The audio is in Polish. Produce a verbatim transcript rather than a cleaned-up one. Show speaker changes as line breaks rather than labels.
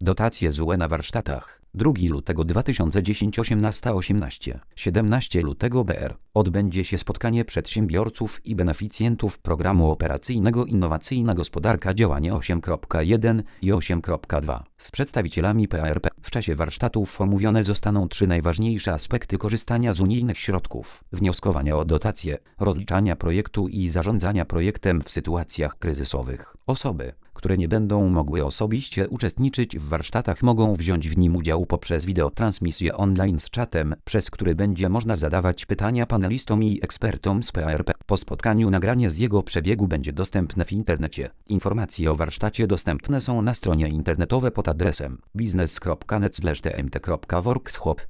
Dotacje Z U E na warsztatach. drugiego lutego dwa tysiące dziesiątego osiemnaście osiemnaście. siedemnastego lutego B R. Odbędzie się spotkanie przedsiębiorców i beneficjentów programu operacyjnego Innowacyjna Gospodarka Działanie osiem kropka jeden i osiem kropka dwa z przedstawicielami P A R P. W czasie warsztatów omówione zostaną trzy najważniejsze aspekty korzystania z unijnych środków: wnioskowania o dotacje, rozliczania projektu i zarządzania projektem w sytuacjach kryzysowych. Osoby, które nie będą mogły osobiście uczestniczyć w warsztatach, mogą wziąć w nim udział poprzez wideotransmisję online z czatem, przez który będzie można zadawać pytania panelistom i ekspertom z P A R P. Po spotkaniu nagranie z jego przebiegu będzie dostępne w internecie. Informacje o warsztacie dostępne są na stronie internetowej pod adresem biznes kropka net slash t m t kropka workshop.